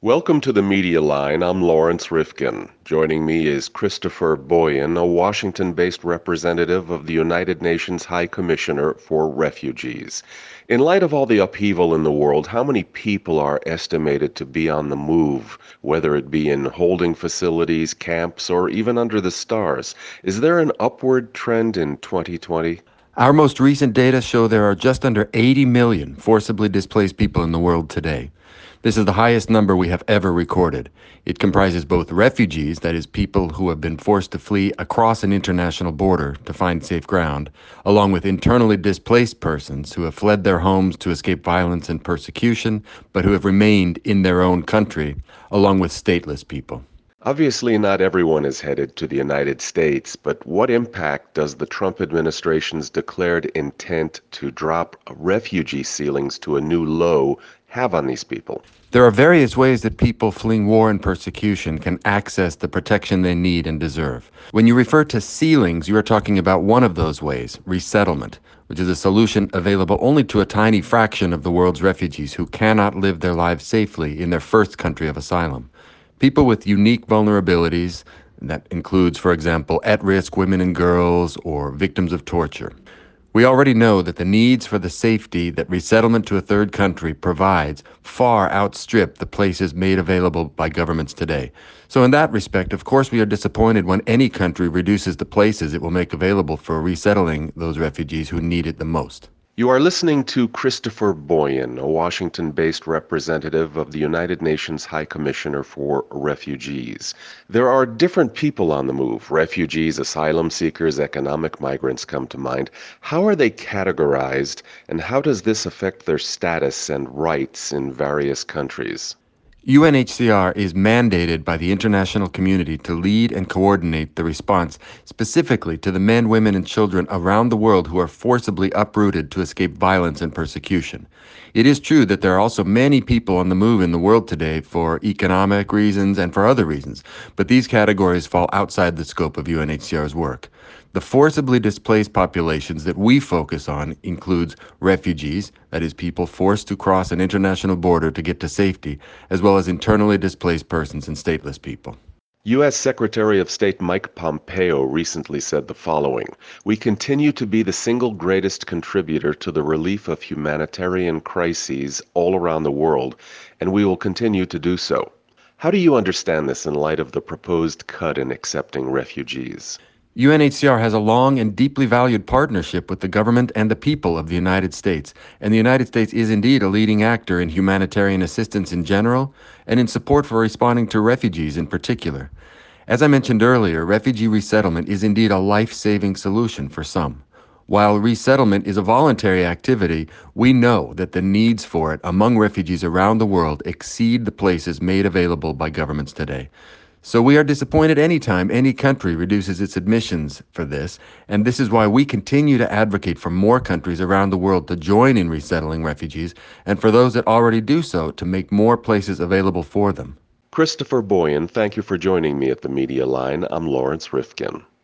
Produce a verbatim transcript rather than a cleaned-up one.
Welcome to the Media Line. I'm Lawrence Rifkin. Joining me is Christopher Boyan, a Washington-based representative of the United Nations High Commissioner for Refugees. In light of all the upheaval in the world, how many people are estimated to be on the move, whether it be in holding facilities, camps, or even under the stars? Is there an upward trend in twenty twenty? Our most recent data show there are just under eighty million forcibly displaced people in the world today. This is the highest number we have ever recorded. It comprises both refugees, that is, people who have been forced to flee across an international border to find safe ground, along with internally displaced persons who have fled their homes to escape violence and persecution, but who have remained in their own country, along with stateless people. Obviously, not everyone is headed to the United States, but what impact does the Trump administration's declared intent to drop refugee ceilings to a new low have on these people? There are various ways that people fleeing war and persecution can access the protection they need and deserve. When you refer to ceilings, you are talking about one of those ways, resettlement, which is a solution available only to a tiny fraction of the world's refugees who cannot live their lives safely in their first country of asylum. People with unique vulnerabilities, that includes, for example, at-risk women and girls or victims of torture. We already know that the needs for the safety that resettlement to a third country provides far outstrip the places made available by governments today. So in that respect, of course, we are disappointed when any country reduces the places it will make available for resettling those refugees who need it the most. You are listening to Christopher Boyan, a Washington-based representative of the United Nations High Commissioner for Refugees. There are different people on the move. Refugees, asylum seekers, economic migrants come to mind. How are they categorized, and how does this affect their status and rights in various countries? U N H C R is mandated by the international community to lead and coordinate the response specifically to the men, women, and children around the world who are forcibly uprooted to escape violence and persecution. It is true that there are also many people on the move in the world today for economic reasons and for other reasons, but these categories fall outside the scope of U N H C R's work. The forcibly displaced populations that we focus on includes refugees, that is, people forced to cross an international border to get to safety, as well as internally displaced persons and stateless people. U S Secretary of State Mike Pompeo recently said the following: "We continue to be the single greatest contributor to the relief of humanitarian crises all around the world, and we will continue to do so." How do you understand this in light of the proposed cut in accepting refugees? U N H C R has a long and deeply valued partnership with the government and the people of the United States, and the United States is indeed a leading actor in humanitarian assistance in general and in support for responding to refugees in particular. As I mentioned earlier, refugee resettlement is indeed a life-saving solution for some. While resettlement is a voluntary activity, we know that the needs for it among refugees around the world exceed the places made available by governments today. So we are disappointed anytime any country reduces its admissions for this, and this is why we continue to advocate for more countries around the world to join in resettling refugees, and for those that already do so to make more places available for them. Christopher Boyan, thank you for joining me at the Media Line. I'm Lawrence Rifkin.